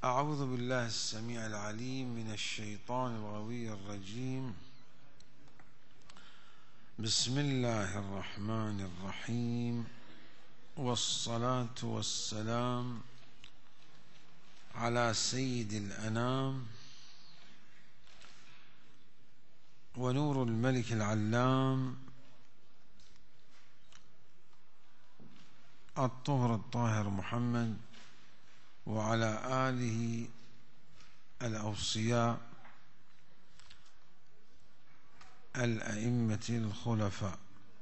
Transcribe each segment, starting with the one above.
أعوذ بالله السميع العليم من الشيطان الغوي الرجيم. بسم الله الرحمن الرحيم، والصلاة والسلام على سيد الأنام ونور الملك العلام الطهر الطاهر محمد، وعلى آله الأوصياء الأئمة الخلفاء.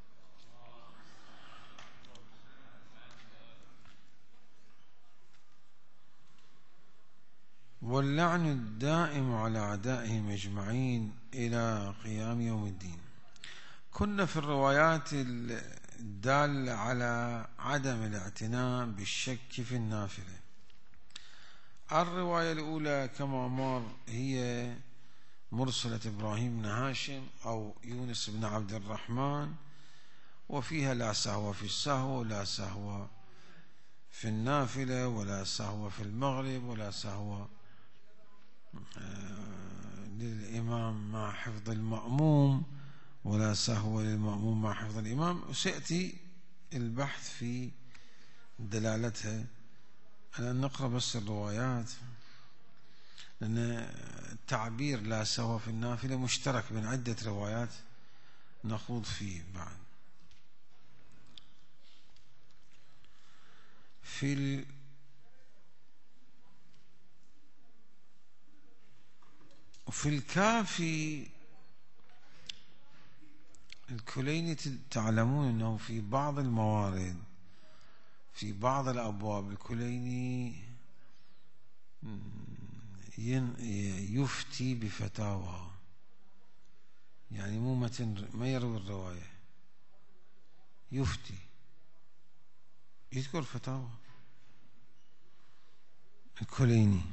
واللعن الدائم على أعدائهم أجمعين إلى قيام يوم الدين. كنا في الروايات الدالة على عدم الاعتناء بالشك في النافلة. الرواية الأولى كما مر هي مرسلة إبراهيم بن هاشم أو يونس بن عبد الرحمن، وفيها لا سهو في السهو، ولا سهو في النافلة، ولا سهو في المغرب، ولا سهو للإمام مع حفظ المأموم، ولا سهو للمأموم مع حفظ الإمام. وسيأتي البحث في دلالتها. الآن نقرأ بس الروايات، لأن التعبير لا سهو في النافلة مشترك بين عدة روايات نخوض فيه بعد. في الكافي الكليني تعلمون أنه في بعض الموارد في بعض الأبواب الكليني يفتي بفتاوى، يعني مو متن، ما يروي الرواية، يفتي، يذكر فتاوى الكليني.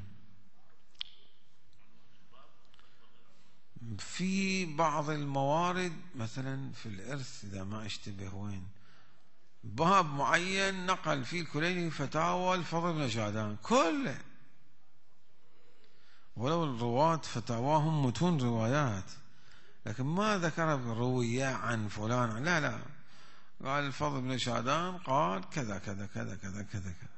في بعض الموارد مثلا في الإرث، إذا ما اشتبه وين باب معين نقل فيه الكليني فتاوى الفضل بن شهدان كله، ولو الرواة فتاواهم متون روايات، لكن ما ذكر روية عن فلان، لا قال الفضل بن شهدان قال كذا كذا كذا كذا كذا كذا،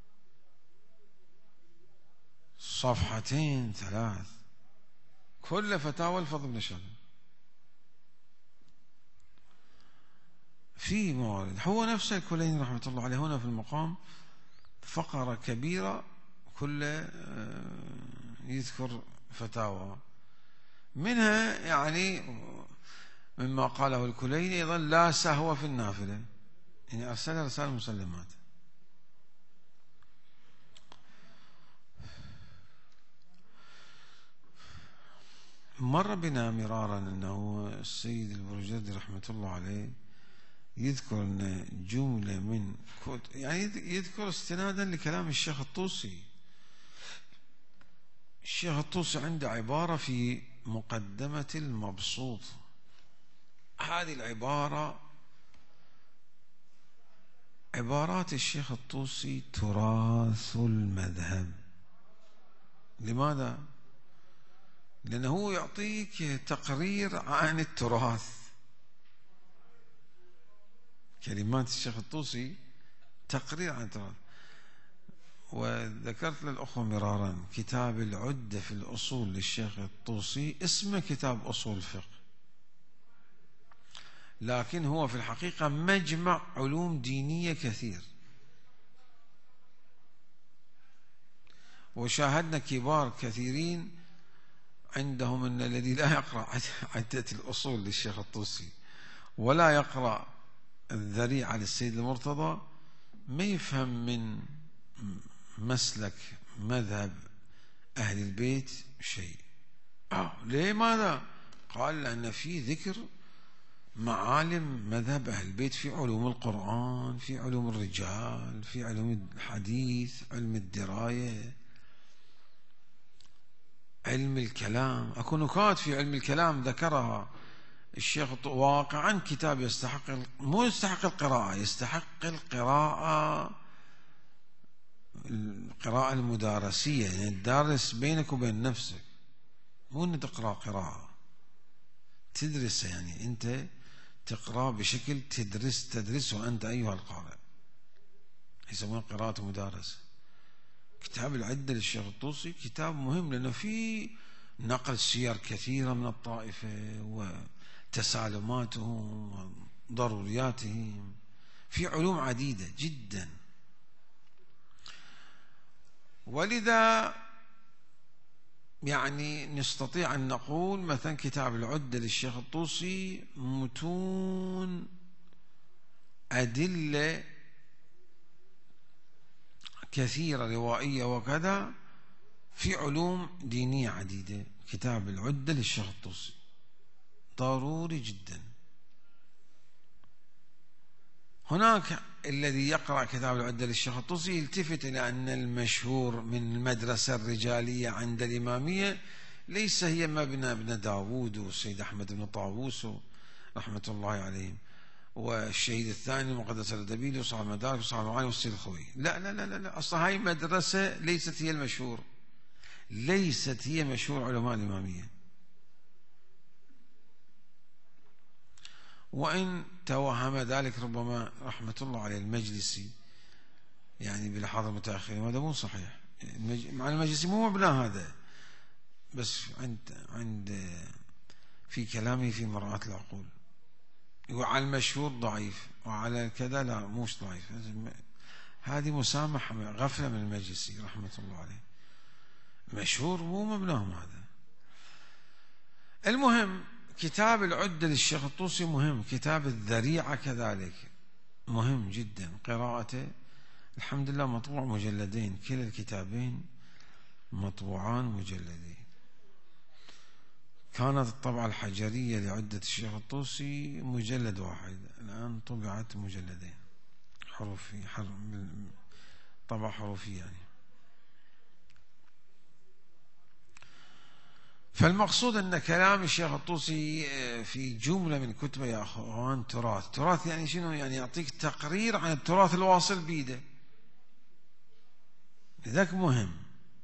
صفحتين ثلاث كل فتاوى الفضل بن شهدان. في موارد هو نفسه الكليني رحمة الله عليه هنا في المقام فقرة كبيرة كله يذكر فتاوى، منها يعني مما قاله الكليني أيضا لا سهو في النافلة، يعني أرسل رسالة مسلمات. مر بنا مرارا أنه السيد البرجردي رحمة الله عليه يذكر أن جملة من يعني يذكر استنادا لكلام الشيخ الطوسي. الشيخ الطوسي عنده عبارة في مقدمة المبسوط، هذه العبارة عبارات الشيخ الطوسي تراث المذهب. لماذا؟ لأنه يعطيك تقرير عن التراث. كلمات الشيخ الطوسي تقرير عن التراث. وذكرت للأخوة مرارا كتاب العدة في الأصول للشيخ الطوسي اسمه كتاب أصول الفقه، لكن هو في الحقيقة مجمع علوم دينية كثير. وشاهدنا كبار كثيرين عندهم أن الذي لا يقرأ عدة الأصول للشيخ الطوسي ولا يقرأ الذريعة للسيد المرتضى ما يفهم من مسلك مذهب أهل البيت شيء. ليه ماذا؟ قال لأن في ذكر معالم مذهب أهل البيت في علوم القرآن، في علوم الرجال، في علوم الحديث، علم الدراية، علم الكلام. أكو نكات في علم الكلام ذكرها الشيخ واقعا كتاب يستحق، مو يستحق القراءة، يستحق القراءة القراءة المدارسية، يعني تدرس بينك وبين نفسك، مو أن تقرأ قراءة تدرس، يعني أنت تقرأ بشكل تدرسه أنت أيها القارئ، يسمونه قراءة مدارسة. كتاب العدة للشيخ الطوسي كتاب مهم، لأنه فيه نقل سير كثيرة من الطائفة وتسالماتهم وضرورياتهم، في علوم عديدة جدا. ولذا يعني نستطيع أن نقول مثلا كتاب العدة للشيخ الطوسي متون أدلة كثيرة روائية وكذا في علوم دينية عديدة. كتاب العدة للشيخ الطوسي ضروري جدا. هناك الذي يقرأ كتاب العدة للشيخ الطوسي يلتفت إلى أن المشهور من المدرسة الرجالية عند الإمامية ليس هي مبنى ابن داود والسيد أحمد بن طاووس رحمة الله عليهم والشهيد الثاني المقدس الردبيلي وصاحب المدارك وصاحب المعاني والسيد الخوي. لا لا لا لا، أصلا هاي مدرسة ليست هي المشهور، ليست هي مشهور علماء الإمامية. وإن توهم ذلك ربما رحمة الله عليه المجلسي يعني بلحاظ المتأخرين، وهذا مو صحيح. مع المجلسي مو مبنى هذا، بس عند في كلامه في مرآة العقول وعلى المشهور ضعيف وعلى كذا لا موش ضعيف. هذه مسامحة غفلة من المجلسي رحمة الله عليه. مشهور مو مبناهم هذا. المهم كتاب العدة للشيخ الطوسي مهم، كتاب الذريعة كذلك مهم جدا قراءته. الحمد لله مطبوع مجلدين، كلا الكتابين مطبوعان مجلدين. كانت الطبعة الحجرية لعدة الشيخ الطوسي مجلد واحد، الآن طبعت مجلدين حروفي، طبعة حروفية يعني. فالمقصود أن كلام الشيخ الطوسي في جملة من كتبه يا أخوان تراث يعني شنو؟ يعني يعطيك تقرير عن التراث الواصل بيده، لذلك مهم.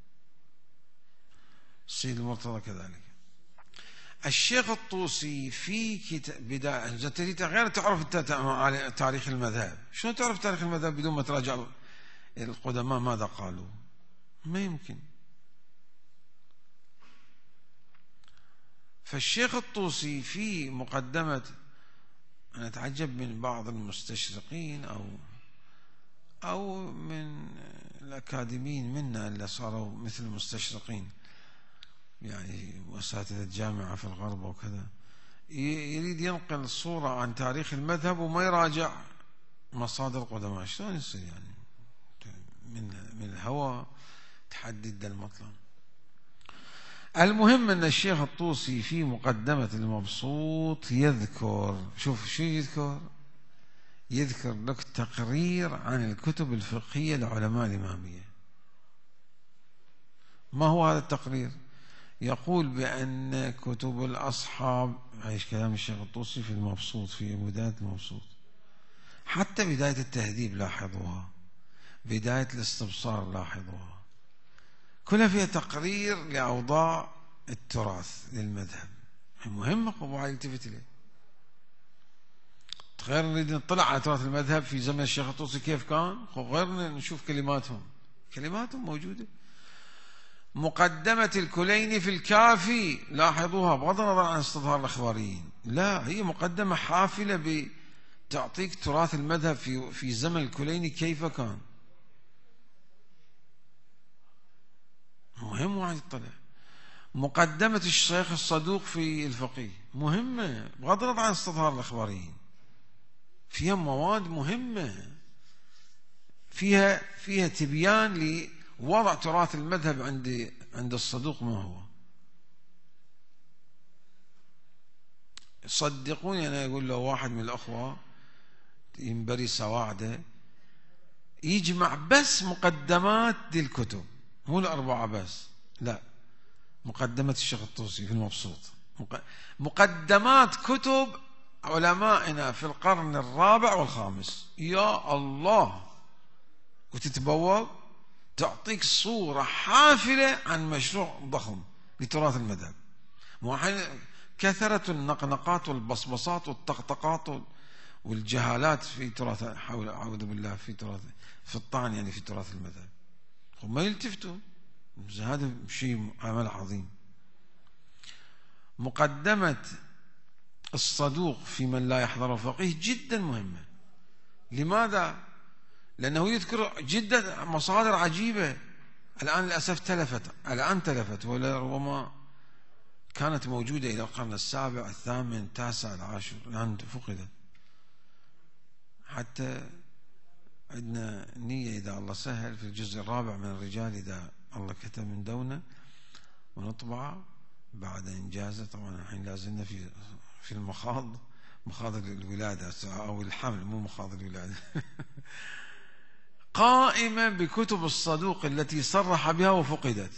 السيد المرتضى كذلك. الشيخ الطوسي في كتاب بداية تريد غير تعرف تاريخ المذهب. شلون تعرف تاريخ المذهب بدون ما تراجع القدماء ماذا قالوا؟ ما يمكن. فالشيخ الطوسي في مقدمة، أنا أتعجب من بعض المستشرقين أو من الأكاديميين منا اللي صاروا مثل المستشرقين، يعني أساتذة جامعة في الغرب وكذا، يريد ينقل صورة عن تاريخ المذهب وما يراجع مصادر القدماء. شلون يصير يعني؟ من الهوى تحدد المطلب. المهم أن الشيخ الطوسي في مقدمة المبسوط يذكر، شوف شو يذكر لك تقرير عن الكتب الفقهية لعلماء الإمامية. ما هو هذا التقرير؟ يقول بأن كتب الأصحاب، عايش كلام الشيخ الطوسي في المبسوط، في بداية المبسوط، حتى بداية التهذيب لاحظوها، بداية الاستبصار لاحظوها، كلها فيها تقرير لأوضاع التراث للمذهب. مهم قبوع يلتفت إليه. غير نريد نطلع على تراث المذهب في زمن الشيخ الطوسي كيف كان، غير نشوف كلماتهم موجودة. مقدمة الكليني في الكافي لاحظوها، بغض النظر عن استظهار الأخباريين، لا هي مقدمة حافلة بتعطيك تراث المذهب في زمن الكليني كيف كان. مهم واحد يطلع. مقدمة الشيخ الصدوق في الفقيه مهمة، بغض النظر عن استظهار الأخباريين، فيها مواد مهمة، فيها تبيان لوضع تراث المذهب عند الصدوق ما هو. صدقوني أنا أقول له واحد من الأخوة ينبري سواعده يجمع بس مقدمات دي الكتب، مو الأربعة بس، لا، مقدمة الشيخ الطوسي في المبسوط، مقدمات كتب علمائنا في القرن الرابع والخامس. يا الله، وتتبوب تعطيك صورة حافلة عن مشروع ضخم لتراث المذهب. كثرة النقنقات والبصبصات والطقطقات والجهالات في تراث، حول أعوذ بالله، في الطعن يعني في تراث المذهب، وما يلتفتوا. هذا شيء عمل عظيم. مقدمة الصدوق في من لا يحضر الفقيه جدا مهمة. لماذا؟ لأنه يذكر جدا مصادر عجيبة الآن للأسف تلفت، ولربما كانت موجودة إلى القرن السابع الثامن التاسع العاشر، الآن فقدت. حتى عندنا نية إذا الله سهل في الجزء الرابع من الرجال، إذا الله كتب من دونه ونطبعه بعد إنجازه. طبعا الحين لازلنا في مخاض الولادة أو الحمل، مو مخاض الولادة. قائمة بكتب الصدوق التي صرح بها وفقدت.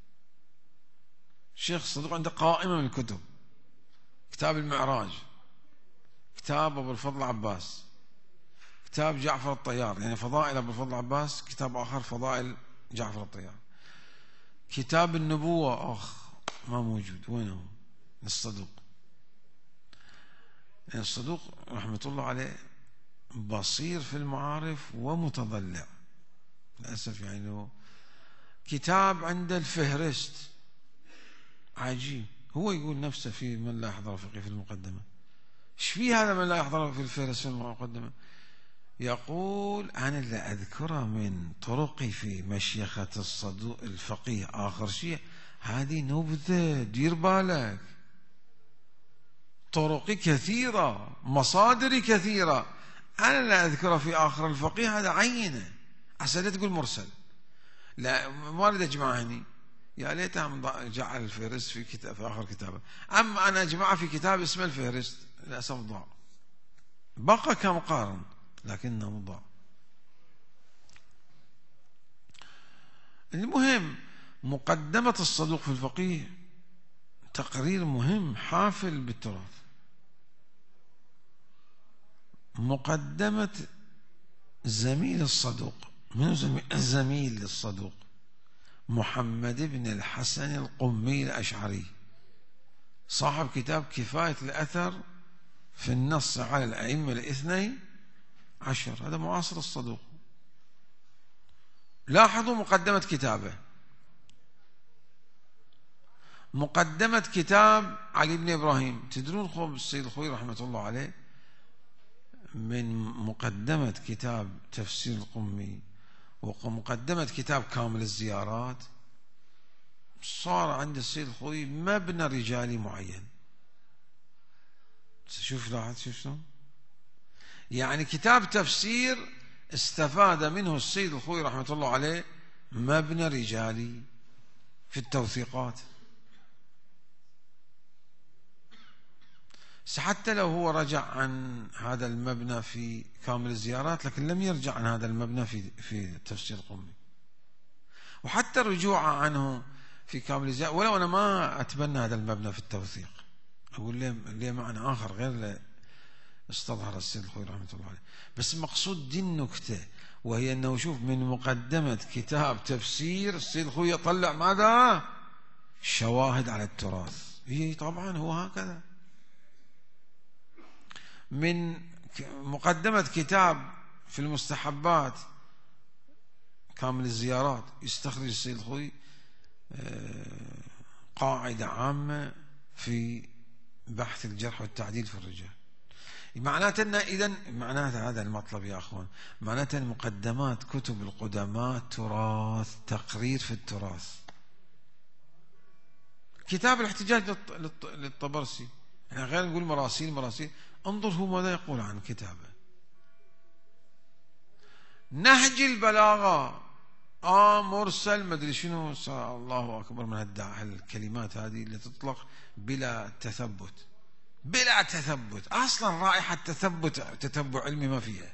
الشيخ الصدوق عنده قائمة من الكتب: كتاب المعراج، كتاب أبو الفضل عباس، كتاب جعفر الطيار يعني فضائل أبو الفضل عباس، كتاب آخر فضائل جعفر الطيار، كتاب النبوة ما موجود. وينه الصدوق؟ يعني الصدوق رحمة الله عليه بصير في المعارف ومتضلع للأسف. يعني كتاب عنده الفهرست عجيب، هو يقول نفسه في من لا يحضر الفقيه في المقدمة. ايش في هذا من لا يحضر في الفهرست في المقدمة؟ يقول أنا اللي أذكره من طرقي في مشيخة الصدوق الفقيه آخر شيء، هذه نبذة، دير بالك، طرقي كثيرة، مصادري كثيرة، أنا اللي أذكره في آخر الفقيه هذا عينه. عسى لا تقول مرسل، لا ما أريد أجمعني، يا ليتها جعل الفهرست في كتاب في آخر كتابه. أما أنا أجمعه في كتاب اسمه الفهرست، للأسف ضاع، بقى كمقارن لكنه ضاع. المهم مقدمة الصدوق في الفقيه تقرير مهم حافل بالتراث. مقدمة زميل الصدوق، من زميل للصدوق؟ محمد بن الحسن القمي الأشعري، صاحب كتاب كفاية الأثر في النص على الأئمة الاثني عشر، هذا معاصر الصدوق. لاحظوا مقدمة كتابه. مقدمة كتاب علي بن إبراهيم، تدرون خوب السيد الخوي رحمة الله عليه من مقدمة كتاب تفسير القمي ومقدمة كتاب كامل الزيارات صار عند السيد الخوي مبنى رجالي معين. لاحظ شلون؟ يعني كتاب تفسير استفاد منه السيد الخوي رحمة الله عليه مبنى رجالي في التوثيقات. حتى لو هو رجع عن هذا المبنى في كامل الزيارات، لكن لم يرجع عن هذا المبنى في تفسير القمي. وحتى الرجوع عنه في كامل الزيارات، ولو أنا ما أتبنى هذا المبنى في التوثيق، أقول ليه معنى آخر غير اللي استظهر السيد الخوي رحمة الله عليه. بس المقصود دي النكتة، وهي أنه شوف من مقدمة كتاب تفسير السيد الخوي يطلع ماذا؟ شواهد على التراث. هي طبعا هو هكذا. من مقدمة كتاب في المستحبات كامل الزيارات يستخرج السيد الخوي قاعدة عامة في بحث الجرح والتعديل في الرجال. معناته أن إذن معناته هذا المطلب يا أخوان، معناته مقدمات كتب القدماء تراث، تقرير في التراث. كتاب الاحتجاج للطبرسي، يعني غير نقول مراسيل، انظر هو ماذا يقول عن كتابه. نهج البلاغة مرسل مدري شنو، الله أكبر من هالكلمات هذه اللي تطلق بلا تثبت. أصلا رائحة تتبع علمي ما فيها،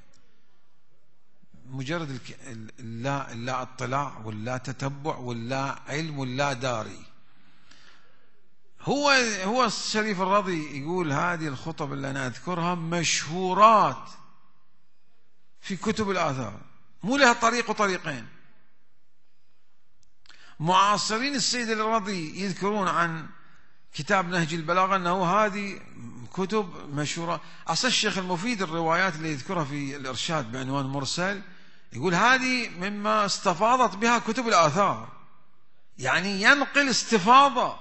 مجرد لا اطلاع ولا تتبع ولا علم ولا داري. هو الشريف الرضي يقول هذه الخطب اللي أنا أذكرها مشهورات في كتب الآثار، مو لها طريق وطريقين. معاصرين السيد الرضي يذكرون عن كتاب نهج البلاغة أنه هذه كتب مشهورة. أصل الشيخ المفيد الروايات اللي يذكرها في الإرشاد بعنوان مرسل يقول هذه مما استفاضت بها كتب الآثار، يعني ينقل استفاضة.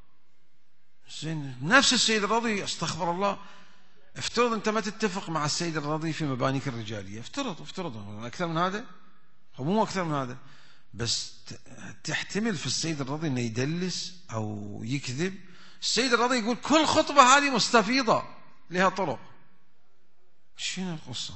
نفس السيد الرضي، استغفر الله، افترض أنت ما تتفق مع السيد الرضي في مبانيك الرجالية، افترض أكثر من هذا، أو مو أكثر من هذا، بس تحتمل في السيد الرضي أنه يدلس أو يكذب. السيد الرضي يقول كل خطبة هذه مستفيضة لها طرق. شنو القصة؟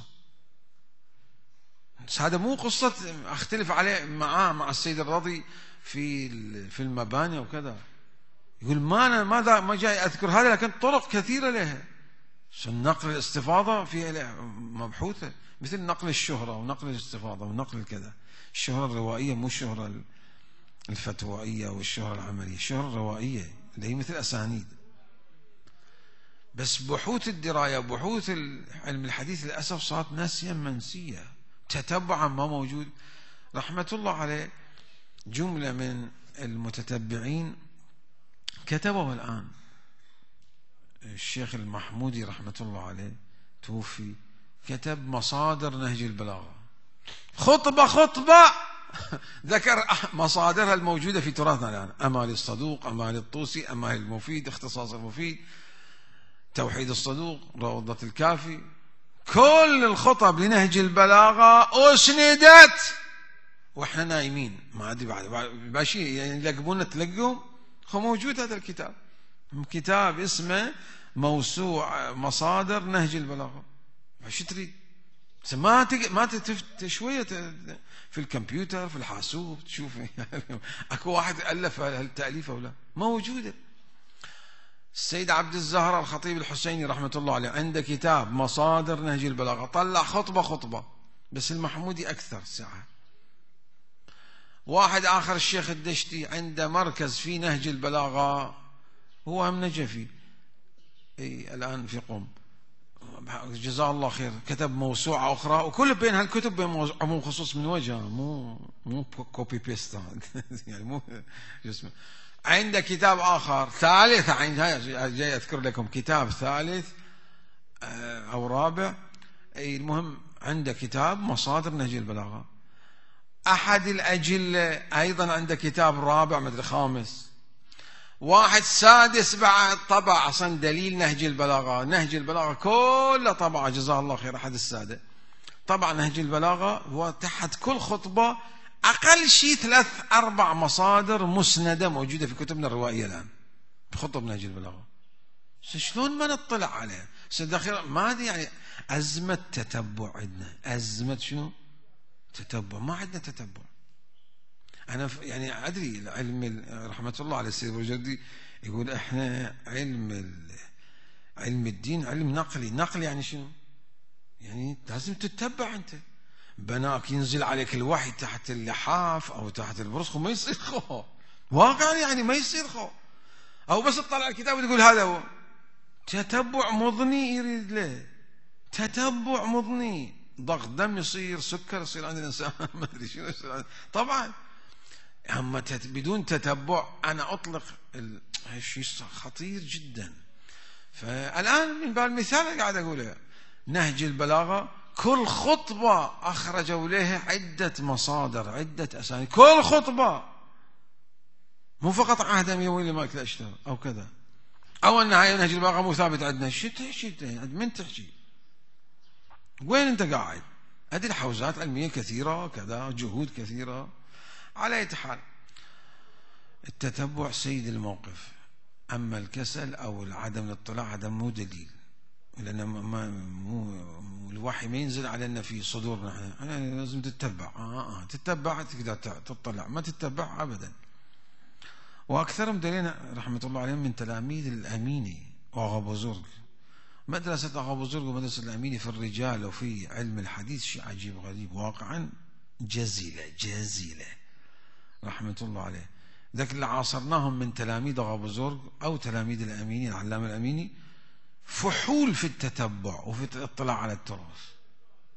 هذا مو قصة أختلف عليه مع السيد الرضي في المباني وكذا. يقول ما جاي أذكر هذا، لكن طرق كثيرة لها. نقل الاستفاضة فيها مبحوثة، مثل نقل الشهرة ونقل الاستفاضة ونقل الكذا. الشهرة الروائية مو الشهرة الفتوائية والشهرة العملية، الشهرة الروائية اللي هي مثل أسانيد. بس بحوث الدراية، بحوث علم الحديث للأسف صارت ناسيا منسية، تتبعا ما موجود. رحمة الله عليه جملة من المتتبعين كتبوا الآن، الشيخ المحمودي رحمة الله عليه توفي، كتب مصادر نهج البلاغة، خطبة ذكر مصادرها الموجودة في تراثنا الآن: أمال الصدوق، أمال الطوسي، أمال المفيد، اختصاص المفيد، توحيد الصدوق، روضة الكافي. كل الخطب لنهج البلاغة أسندت وإحنا نايمين، ما أدري بعد باشي يعني يلقبونا تلقهم. هو موجود هذا الكتاب، كتاب اسمه موسوعة مصادر نهج البلاغة. شو تريد؟ ما شوية في الكمبيوتر في الحاسوب تشوف اكو واحد ألف هالتأليف ولا موجودة. السيد عبد الزهراء الخطيب الحسيني رحمة الله عليه عنده كتاب مصادر نهج البلاغة، طلع خطبة، بس المحمودي أكثر ساعة. واحد آخر الشيخ الدشتي عنده مركز في نهج البلاغة، هو هم نجفي الآن في قم، جزاه الله خير، كتب موسوعة أخرى، وكل بين هالكتب بين عموم خصوص من وجهه، مو كوبي بيست يعني مو جسمه. عنده كتاب آخر ثالث، جاي أذكر لكم كتاب ثالث أو رابع، المهم عنده كتاب مصادر نهج البلاغة. أحد الأجلة أيضا عنده كتاب رابع مدري خامس. واحد سادس بعد طبع أصلا دليل نهج البلاغة كله طبعه، جزاه الله خير، أحد السادة طبعا نهج البلاغة. هو تحت كل خطبة أقل شيء 3-4 مصادر مسندة موجودة في كتبنا الروائية الآن بخطب نهج البلاغة. شلون ما نطلع عليها؟ ما دي يعني أزمة تتبع عندنا، أزمة شنو؟ تتبع، ما عندنا تتبع. أنا يعني أدري العلم رحمة الله على السيد البرجردي يقول إحنا علم الدين علم نقلي يعني شنو؟ يعني لازم تتبع أنت. بناك ينزل عليك الوحي تحت اللحاف أو تحت البرسخ وما يصير خو، واقعا يعني ما يصير خو، أو بس تطلع الكتاب وتقول هذا هو. تتبع مضني يريد له، تتبع مضني، ضغط دم يصير، سكر يصير عند الإنسان ما أدري شنو يصير طبعا. أما بدون تتبع أنا أطلق شيء خطير جدا. فالآن من باب المثال قاعد أقوله، نهج البلاغة كل خطبة أخرجوا لها عدة مصادر، عدة أسانيد، كل خطبة، مو فقط عهد أميوي اللي ما اشتهر أو كذا، أو أن هاي نهج البلاغة مو ثابت عندنا. شو تحكي من تحكي؟ وين أنت قاعد؟ هذه الحوزات علمية كثيرة كذا، جهود كثيرة. على أي حال التتبع سيد الموقف، أما الكسل أو عدم الاطلاع هذا مو دليل، لأن الوحي ما ينزل علينا في صدورنا، يعني لازم تتبع. تتبع تقدر تطلع، ما تتبع أبدا. وأكثرهم دليل رحمة الله عليهم من تلاميذ الأميني وأغا بزرق. مدرسة أغا بزرق ومدرسة الأميني في الرجال وفي علم الحديث شيء عجيب غريب، واقعا جزيلة رحمة الله عليه. ذاك اللي عاصرناهم من تلاميذ أغا بزرق أو تلاميذ الأميني العلامة الأميني فحول في التتبع وفي الاطلاع على التراث،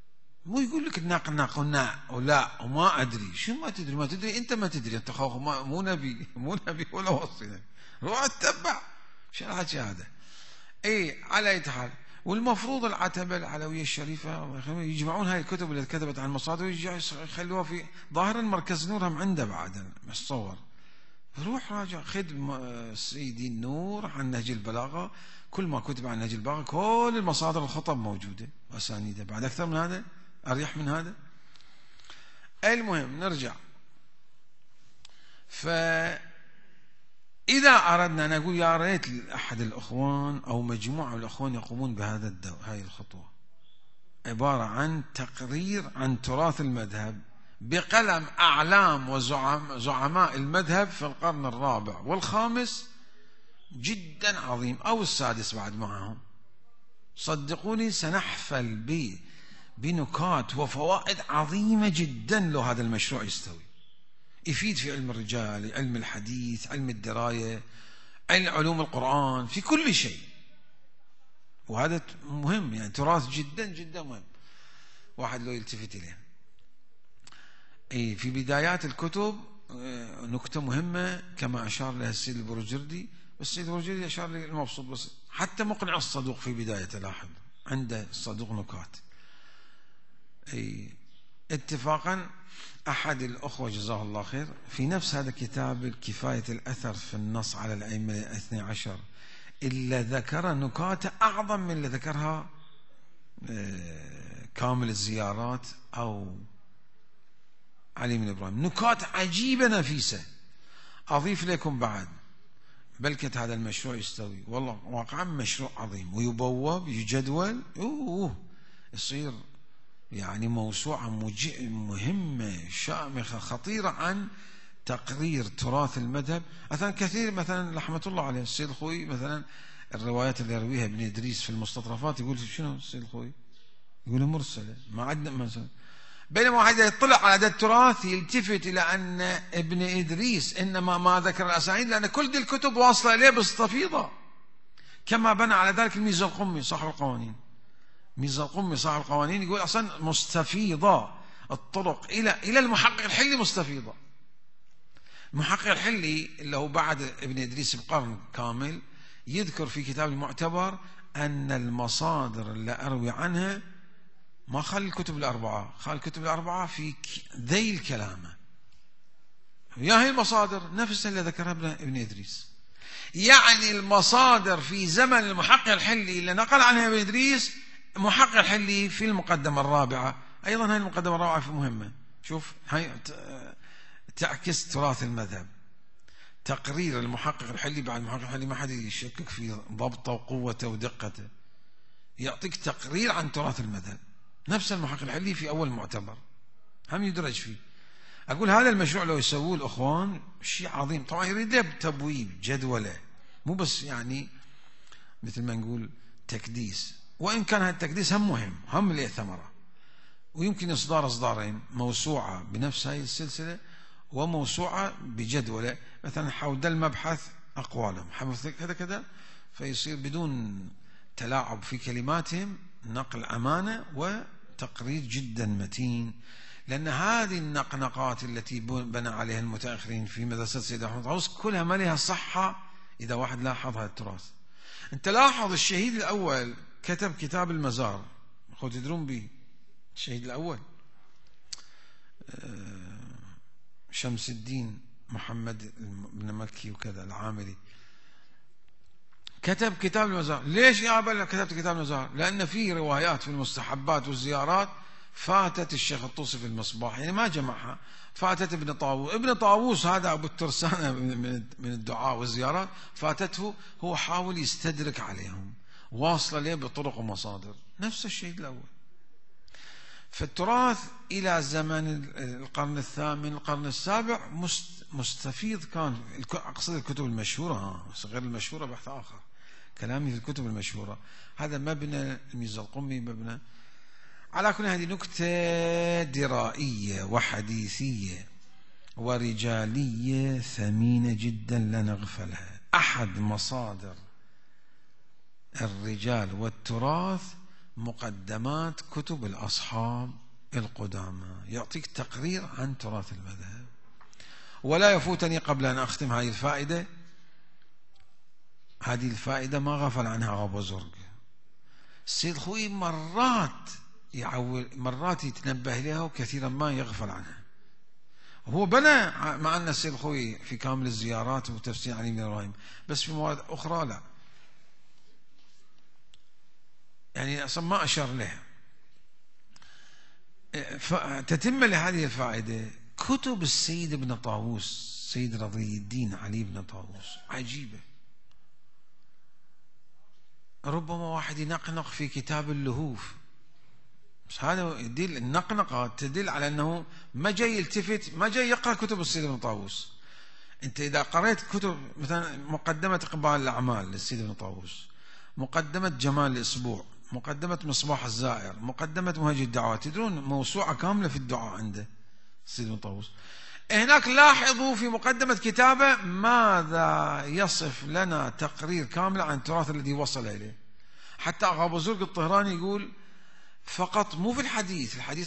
مو يقول لك نق ولا وما أدري. شو ما تدري؟ ما تدري أنت، ما تدري أنت خوخ، مو نبي، مو نبي ولا وصي نبي، روح اتبع. شو الحكي هذا؟ اي على اي حال. والمفروض العتبة العلوية الشريفة يجمعون هاي الكتب اللي كتبت عن المصادر ويخلوها في ظاهر المركز نور، هم عنده بعد متصور. روح راجع خذ سيدي النور عن نهج البلاغة، كل ما كتب عن نهج البلاغة كل المصادر الخطب موجودة وأسانيدها. بعد أكثر من هذا؟ أريح من هذا؟ المهم نرجع. فإذا أردنا نقول يا ريت أحد الأخوان أو مجموعة من الأخوان يقومون بهذا هاي الخطوة، عبارة عن تقرير عن تراث المذهب بقلم أعلام وزعماء المذهب في القرن الرابع والخامس، جدا عظيم، أو السادس بعد معهم. صدقوني سنحفل بنكات وفوائد عظيمة جدا لو هذا المشروع يستوي. يفيد في علم الرجال، علم الحديث، علم الدراية، علوم القرآن، في كل شيء. وهذا مهم، يعني تراث جدا جدا مهم، واحد لو يلتفت إليه. في بدايات الكتب نكتة مهمة كما أشار لها السيد البروجردي، والسيد البروجردي أشار للمبسوط، بس حتى مقنع الصدوق في بدايته لاحظ عنده الصدوق نكات. اتفاقا أحد الأخوة جزاه الله خير في نفس هذا الكتاب كفاية الأثر في النص على الأئمة 12 إلا ذكر نكات أعظم من اللي ذكرها كامل الزيارات أو علي بن إبراهيم. نكات عجيبة نفيسة. أضيف لكم بعد بلكة هذا المشروع يستوي، والله واقعا مشروع عظيم، ويبوب يجدول، يصير يعني موسوعة مهمة شامخة خطيرة عن تقرير تراث المذهب. مثلا كثير، مثلا رحمة الله عليه السيد الخوي، مثلا الروايات اللي يرويها ابن إدريس في المستطرفات يقول شنو السيد الخوي؟ يقول مرسلة، ما عندنا مثلا. بينما واحد يطلع على هذا التراث يلتفت إلى أن ابن إدريس إنما ما ذكر الأسانيد لأن كل دي الكتب واصلة إليه مستفيضة، كما بنى على ذلك الميزة القمي صاحب القوانين. ميزة القمي صاحب القوانين يقول أصلا مستفيضة الطرق إلى المحقق الحلي مستفيضة. المحقق الحلي اللي هو بعد ابن إدريس بقرن كامل يذكر في كتاب المعتبر أن المصادر اللي أروي عنها ما خلي الكتب الأربعة، خلي الكتب الأربعة في ذيل كلامه، يا هي المصادر نفسها اللي ذكرها ابن إدريس. يعني المصادر في زمن المحقق الحلي اللي نقل عنها ابن إدريس، محقق الحلي في المقدمة الرابعة أيضا. هاي المقدمة الرابعة في مهمة، شوف هاي تعكس تراث المذهب. تقرير المحقق الحلي، بعد المحقق الحلي ما حد يشكك في ضبطه وقوته ودقته، يعطيك تقرير عن تراث المذهب. نفس المحقق الحلي في أول معتبر هم يدرج فيه. أقول هذا المشروع لو يسووه الأخوان شيء عظيم. طبعا يريد له تبويب جدولة، مو بس يعني مثل ما نقول تكديس، وإن كان هذا التكديس هم مهم، هم له ثمرة. ويمكن إصدارين، موسوعة بنفس هاي السلسلة وموسوعة بجدولة، مثلا حول ده المبحث أقوالهم كذا كذا، فيصير بدون تلاعب في كلماتهم، نقل أمانة وتقرير جدا متين. لأن هذه النقنقات التي بنى عليها المتأخرين في مدرسة سيد أحمد طاووس كلها ما لها صحة إذا واحد لاحظ هذا التراث. أنت لاحظ الشهيد الأول كتب كتاب المزار، خذ تدرون به الشهيد الأول شمس الدين محمد بن مكي وكذا العاملي، كتب كتاب المزار. ليش يا أبا كتبت كتاب المزار؟ لأن في روايات في المستحبات والزيارات فاتت الشيخ الطوسي في المصباح، يعني ما جمعها، فاتت ابن طاووس. ابن طاووس هذا أبو الترسانة من الدعاء والزيارات فاتته، هو حاول يستدرك عليهم، واصل ليه بطرق ومصادر. نفس الشيء الأول. فالتراث إلى زمن القرن الثامن القرن السابع مستفيض كان. أقصد الكتب المشهورة، غير المشهورة بحث آخر، كلامي في الكتب المشهورة. هذا مبنى الميزة القمي، مبنى على كل. هذه نكتة درائية وحديثية ورجالية ثمينة جدا لا نغفلها. أحد مصادر الرجال والتراث مقدمات كتب الأصحاب القدامى، يعطيك تقرير عن تراث المذهب. ولا يفوتني قبل أن أختم هذه الفائدة، هذه الفائدة ما غفل عنها أبو زرق. السيد الخوئي مرات يتنبه لها وكثيرا ما يغفل عنها. هو بنى مع أن السيد الخوئي في كامل الزيارات وتفسير علي بن إبراهيم، بس في مواد أخرى لا، يعني أصلا ما أشار لها. تتم لهذه الفائدة كتب السيد ابن طاووس، سيد رضي الدين علي بن طاووس، عجيبة. ربما واحد ينقنق في كتاب اللهوف، بس هذا يدل، النقنقة تدل على أنه ما جاي يلتفت، ما جاي يقرأ كتب السيد ابن طاووس. أنت إذا قرأت كتب مثلا مقدمة إقبال الأعمال للسيد ابن طاووس، مقدمة جمال الأسبوع، مقدمة مصباح الزائر، مقدمة منهج الدعوات، تدرون موسوعة كاملة في الدعاء عنده السيد ابن طاووس. هناك لاحظوا في مقدمة كتابه ماذا يصف لنا تقرير كامل عن التراث الذي وصل إليه. حتى أبو زرق الطهراني يقول فقط مو في الحديث، الحديث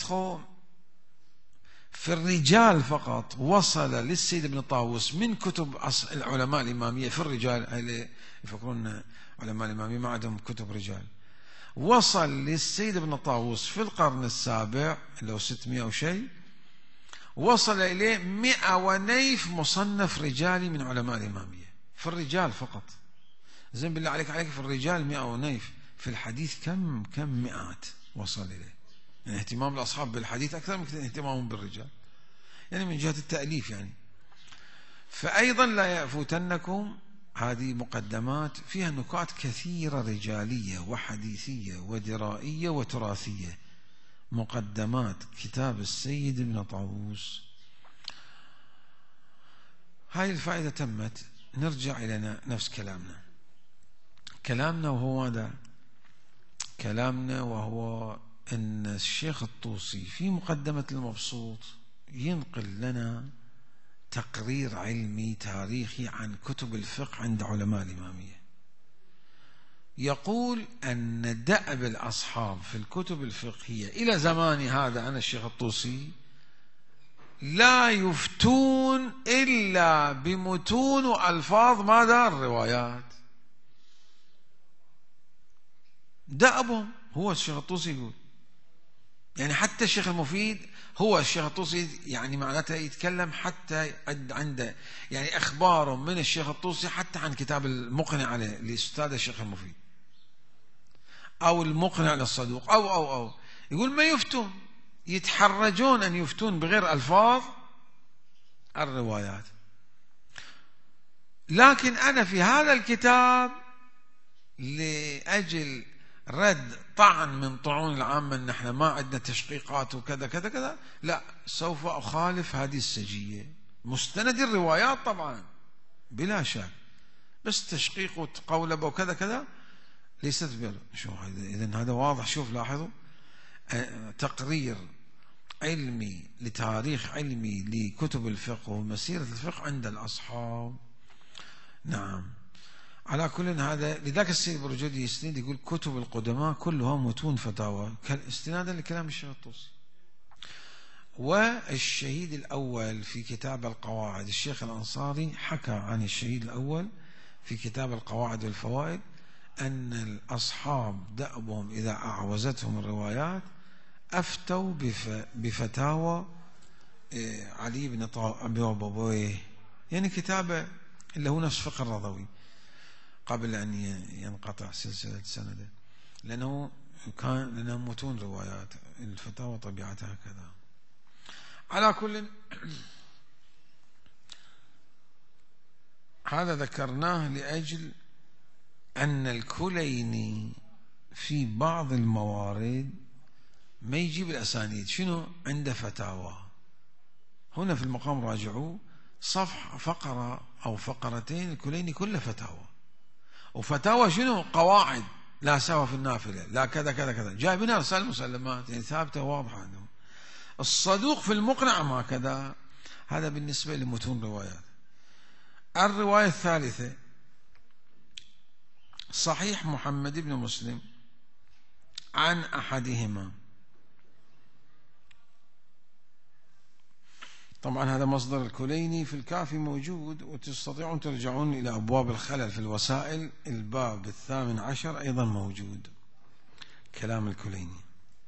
في الرجال فقط وصل للسيد ابن طاووس من كتب العلماء الإمامية. في الرجال اللي يفكرون علماء الإمامية ما عندهم كتب رجال، وصل للسيد ابن طاووس في القرن السابع لو 600 أو شيء، وصل إليه 100 ونيف مصنف رجالي من علماء الإمامية في الرجال فقط. زين بالله عليك في الرجال 100 ونيف، في الحديث كم مئات وصل إليه. يعني اهتمام الأصحاب بالحديث أكثر من اهتمامهم بالرجال، يعني من جهة التأليف يعني. فأيضا لا يفوتنكم هذه مقدمات فيها نكات كثيرة رجالية وحديثية ودرائية وتراثية. مقدمات كتاب السيد ابن طاووس. هاي الفائدة تمت، نرجع إلى نفس كلامنا وهو ماذا؟ كلامنا وهو أن الشيخ الطوسي في مقدمة المبسوط ينقل لنا تقرير علمي تاريخي عن كتب الفقه عند علماء الإمامية. يقول أن دأب الأصحاب في الكتب الفقهية إلى زمان هذا أنا الشيخ الطوسي لا يفتون إلا بمتون وألفاظ ماذا؟ الروايات. دأبهم هو الشيخ الطوسي يقول، يعني حتى الشيخ المفيد هو الشيخ الطوسي، يعني معناته يتكلم حتى عنده يعني أخبار من الشيخ الطوسي حتى عن كتاب المقنع عليه لأستاذ الشيخ المفيد أو المقنع للصدوق أو يقول ما يفتون، يتحرجون أن يفتون بغير ألفاظ الروايات. لكن أنا في هذا الكتاب لأجل رد طعن من طعون العامة أن احنا ما عندنا تشقيقات وكذا كذا كذا، لا، سوف أخالف هذه السجية. مستند الروايات طبعا بلا شك، بس تشقيق وتقولب وكذا كذا ليست بلا. شو إذن هذا واضح. شوف لاحظوا تقرير علمي لتاريخ علمي لكتب الفقه ومسيرة الفقه عند الأصحاب. نعم. على كل هذا لذلك السيد برجودي يستند يقول كتب القدماء كلها متون فتاوى استنادا لكلام الشيخ الطوسي. والشهيد الأول في كتاب القواعد الشيخ الأنصاري حكى عن الشهيد الأول في كتاب القواعد والفوائد أن الأصحاب دأبهم إذا أعوزتهم الروايات أفتوا بفتاوى علي بن أبي، يعني كتابه اللي هو نفس فقه الرضوي قبل أن ينقطع سلسلة سنده، لأنهم متون روايات، الفتاوى طبيعتها كذا. على كل هذا ذكرناه لأجل أن الكليني في بعض الموارد ما يجيب الأسانيد، شنو عنده فتاوى. هنا في المقام راجعوه صفحة فقرة أو فقرتين الكليني كله فتاوى، وفتاوى شنو؟ قواعد، لا سوى في النافلة، لا كذا كذا كذا، جايبينها رسائل مسلمات يعني ثابتة واضحة عندهم. الصدوق في المقنع ما كذا. هذا بالنسبة لمتون روايات. الرواية الثالثة صحيح محمد بن مسلم عن أحدهما طبعا هذا مصدر الكليني في الكافي موجود، وتستطيعون ترجعون إلى أبواب الخلل في الوسائل، الباب 18 أيضا موجود كلام الكليني.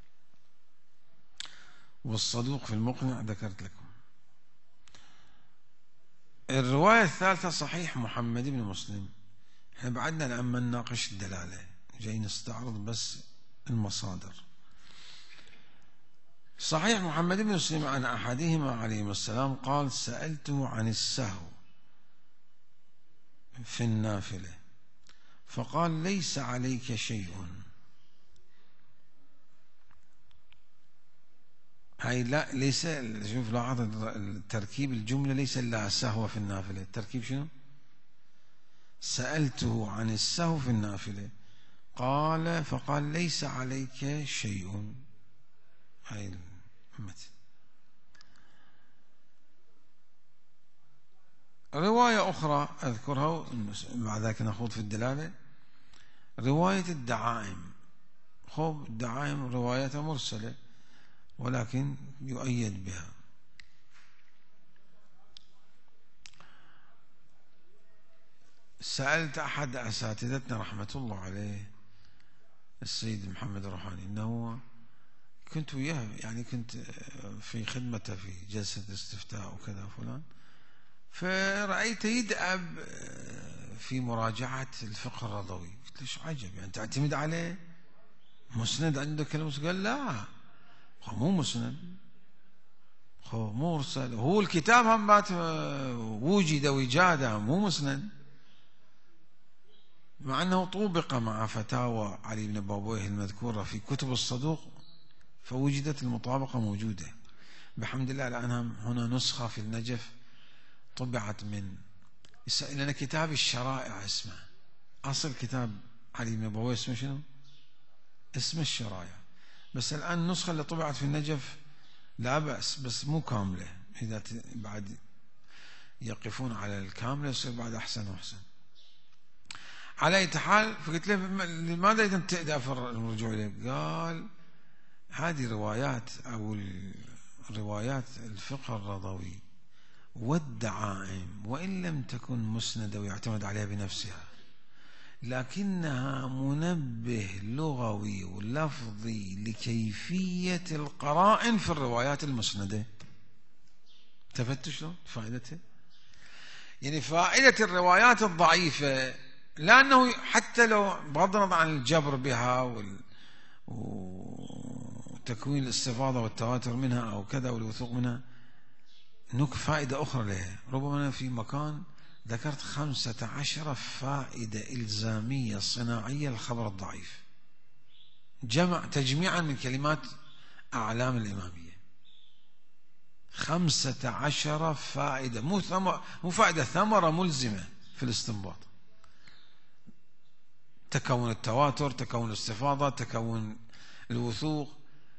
والصدوق في المقنع ذكرت لكم. الرواية الثالثة صحيح محمد بن مسلم. احنا بعدنا لما نناقش الدلالة، جاي نستعرض بس المصادر. صحيح محمد بن مسلم عن أحدهما عليه السلام قال: سألته عن السهو في النافلة فقال: ليس عليك شيء. هاي لا، ليس، شوف لاحظ التركيب الجملة، ليس لا سهو في النافلة. التركيب شنو؟ سألته عن السهو في النافلة فقال: ليس عليك شيء. هاي المثل. رواية أخرى أذكرها بعد ذلك نخوض في الدلالة. رواية الدعائم. خب الدعائم رواية مرسلة ولكن يؤيد بها. سألت أحد أساتذتنا رحمة الله عليه السيد محمد الروحاني، إنه كنت وياه، يعني كنت في خدمته في جلسة استفتاء وكذا فلان، فرأيته يدأب في مراجعة الفقه الرضوي. قلت ليش عجب، يعني تعتمد عليه مسند عندك المسند؟ قال لا، مو مسند، مرسل. هو الكتاب هم بات وجد وجاده، مو مسند، مع أنه طوبق مع فتاوى علي بن بابويه المذكورة في كتب الصدوق، فوجدت المطابقة موجودة بحمد الله. الآن هنا نسخة في النجف طبعت من، لأن كتاب الشرائع اسمه، أصل كتاب علي بن بابويه اسمه شنو؟ اسم الشرائع. بس الآن النسخة اللي طبعت في النجف لا بأس، بس مو كاملة، إذا بعد يقفون على الكاملة يصير بعد أحسن وأحسن. على أي حال، فقلت له لماذا إذا تأدى في الرجوع إليه؟ قال: هذه روايات أو روايات الفقه الرضوي والدعائم وإن لم تكن مسندة ويعتمد عليها بنفسها، لكنها منبه لغوي ولفظي لكيفية القرائن في الروايات المسندة. تفتش شلون فائدتها؟ يعني فائدة الروايات الضعيفة، لأنه حتى لو بغض النظر عن الجبر بها وتكوين الاستفاضة والتواتر منها أو كذا والوثوق منها، فائدة أخرى لها. ربما أنا في مكان ذكرت 15 فائدة إلزامية صناعية للخبر الضعيف، تجميعا من كلمات أعلام الإمامية. 15 فائدة، مو فائدة، ثمرة ملزمة في الاستنباط. تكون التواتر، تكون الاستفاضة، تكون الوثوق،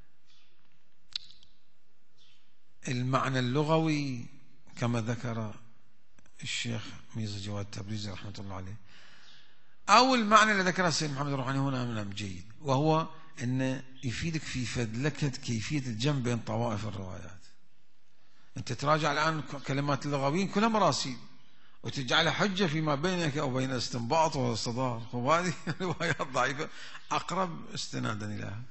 المعنى اللغوي كما ذكر الشيخ ميزة جواد التبريزي رحمة الله عليه، أو المعنى اللي ذكره السيد محمد الروحاني هنا من جيد، وهو أن يفيدك في فدلكة كيفية الجمع بين طوائف الروايات. أنت تراجع الآن كلمات اللغويين كلها مراسيل وتجعلها حجة فيما بينك أو بين الاستنباط والاستظهار، وهذه روايات ضعيفة أقرب استنادا إليها.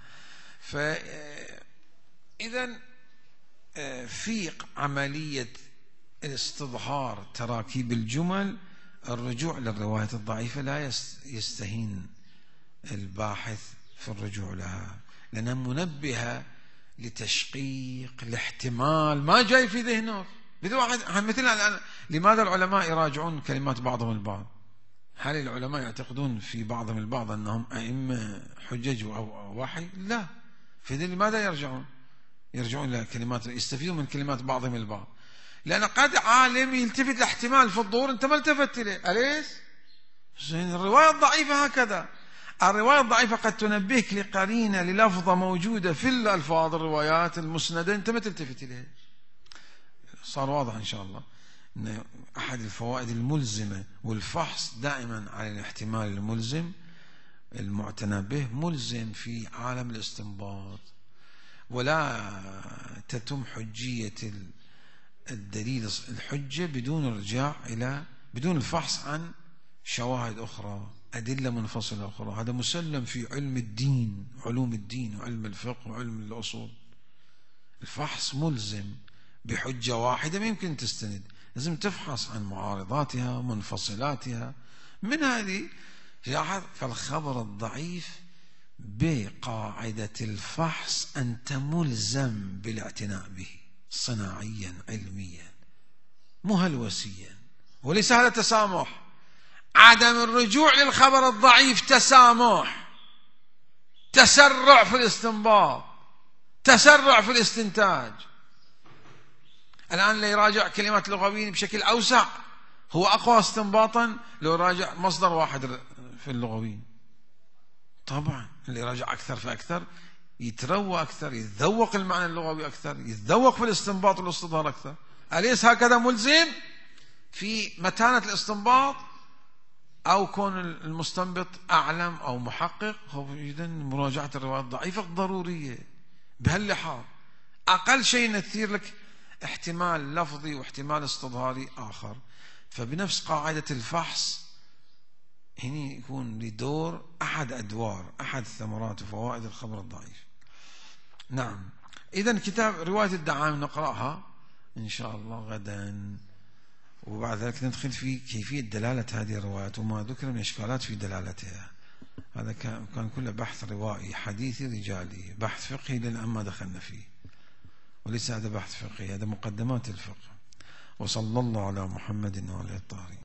فإذا في عملية الاستظهار تراكيب الجمل، الرجوع للروايات الضعيفة لا يستهين الباحث في الرجوع لها، لأنها منبهة لتشقيق الاحتمال ما جاي في ذهنه. مثلنا الآن، لماذا العلماء يراجعون كلمات بعضهم البعض؟ هل العلماء يعتقدون في بعضهم البعض أنهم أئمة حجج أو وحي؟ لا. فإذا لماذا يرجعون إلى كلمات، يستفيدون من كلمات بعضهم البعض؟ لأن قد عالم يلتفت لاحتمال في الظهور أنت ما التفت إليه، أليس؟ الرواية الضعيفة هكذا، الرواية الضعيفة قد تنبهك لقرينة للفظة موجودة في الألفاظ الروايات المسندة أنت ما تلتفت إليها. صار واضح إن شاء الله أن أحد الفوائد الملزمة، والفحص دائما على الاحتمال الملزم المعتنى به ملزم في عالم الاستنباط، ولا تتم حجية الدليل الحجة بدون الفحص عن شواهد أخرى، أدلة منفصلة أخرى. هذا مسلم في علم الدين، علوم الدين وعلم الفقه وعلم الأصول. الفحص ملزم، بحجة واحدة ما يمكن تستند، لازم تفحص عن معارضاتها ومنفصلاتها. من هذه فالخبر الضعيف بقاعدة الفحص أنت ملزم بالاعتناء به صناعيا علميا مهلوسيا، وليس هذا تسامح. عدم الرجوع للخبر الضعيف تسامح، تسرع في الاستنباط، تسرع في الاستنتاج. الآن اللي يراجع كلمات لغويين بشكل أوسع هو أقوى استنباطا لو راجع مصدر واحد في اللغويين. طبعا اللي يراجع أكثر فأكثر يتروى أكثر، يتذوق المعنى اللغوي أكثر، يتذوق في الاستنباط والاستظهار أكثر. أليس هكذا ملزم في متانة الاستنباط أو كون المستنبط أعلم أو محقق؟ إذا مراجعة الروايات الضعيفة ضرورية بهاللحاظ. أقل شيء نثير لك احتمال لفظي واحتمال استظهاري آخر. فبنفس قاعدة الفحص هنا يكون لدور أحد ثمرات وفوائد الخبر الضعيف. نعم. إذن كتاب رواية الدعائم نقرأها إن شاء الله غدا، وبعد ذلك ندخل في كيفية دلالة هذه الروايات وما ذكر من إشكالات في دلالتها. هذا كان كله بحث روائي حديثي رجالي، بحث فقهي لأن ما دخلنا فيه، وليس هذا بحث فقهي، هذا مقدمات الفقه. وصلى الله على محمد وعلى آله الطاهرين.